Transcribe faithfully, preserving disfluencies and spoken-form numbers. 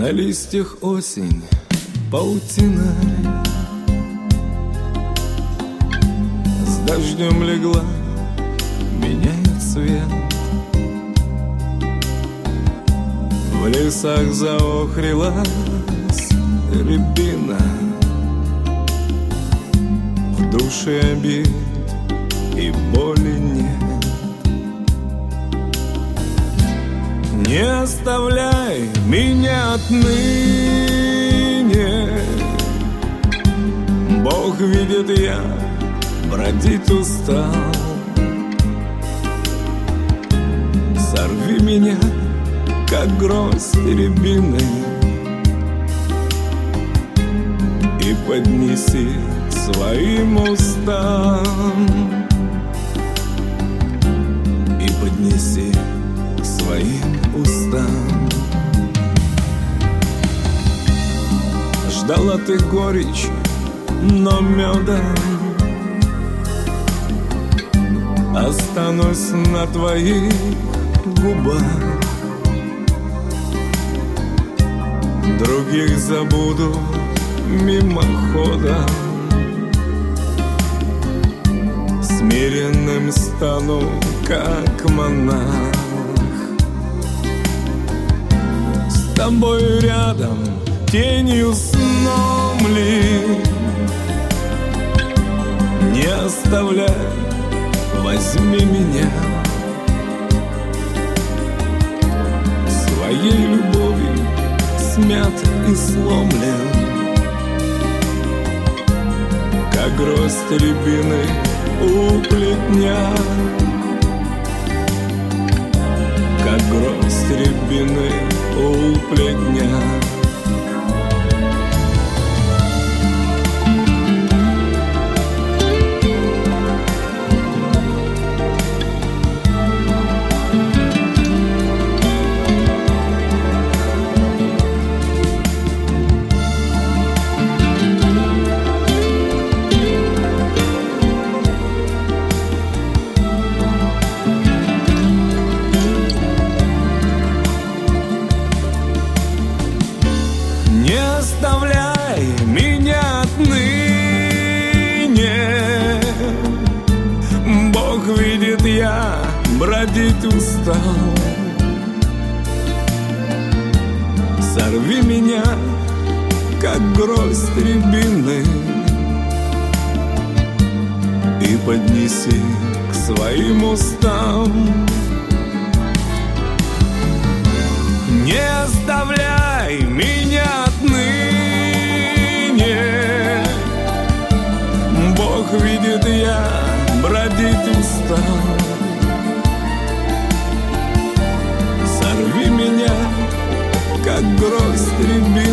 На листьях осень паутина, с дождем легла, меняет цвет. В лесах заохрилась рябина, в душе обид и боли нет. Не оставляй меня отныне, Бог видит, я бродить устал. Сорви меня, как гроздь рябины, и поднеси к своим устам, и поднеси к своим устам. Ждала ты горечь, но медом останусь на твоих губах. Других забуду мимоходом, смиренным стану, как монах. С тобой рядом, тенью, сном ли, не оставляй, возьми меня своей любовью. Смят и сломлен, как гроздь рябины у плетня, как гроздь рябины у плетня. Не оставляй меня отныне, Бог видит, я бродить устал. Сорви меня, как гроздь рябины, и поднеси к своим устам. Не оставляй меня отныне, Бог видит, я бродить устал. Сорви меня, как гроздь рябины,